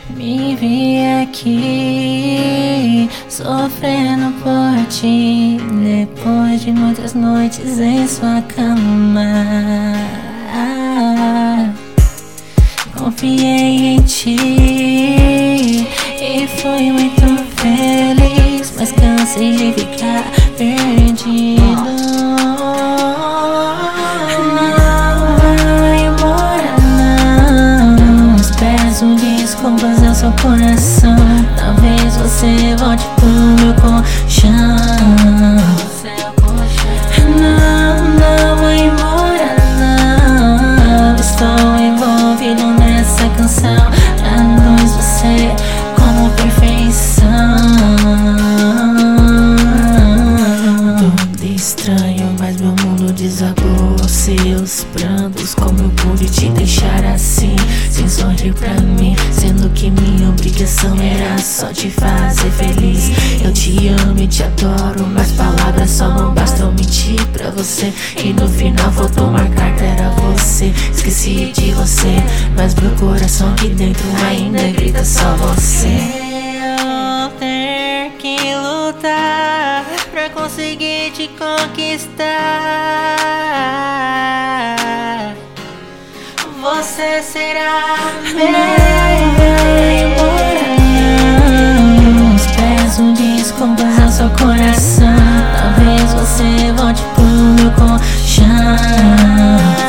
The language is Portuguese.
Me vi aqui sofrendo por ti, depois de muitas noites em sua cama. Confiei em ti e fui muito feliz, mas cansei de ficar perdido. Não vai embora não, peço desculpas ao seu coração. Talvez você volte pro meu colchão. Não vai embora não, estou envolvido nessa canção. Traduz você como perfeição. Tudo estranho, mas meu mundo desabou. Seus prantos, como eu pude te deixar assim, sem sorrir pra mim, sendo que minha obrigação era só te fazer feliz. Eu te amo e te adoro, mas palavras só não bastam. Mentir pra você e no final faltou marcar que era você. Esqueci de você, mas meu coração aqui dentro ainda grita só você. Eu ter que lutar pra conseguir te conquistar. Você será meu. Peço desculpas ao seu coração. Talvez você volte pro meu colchão.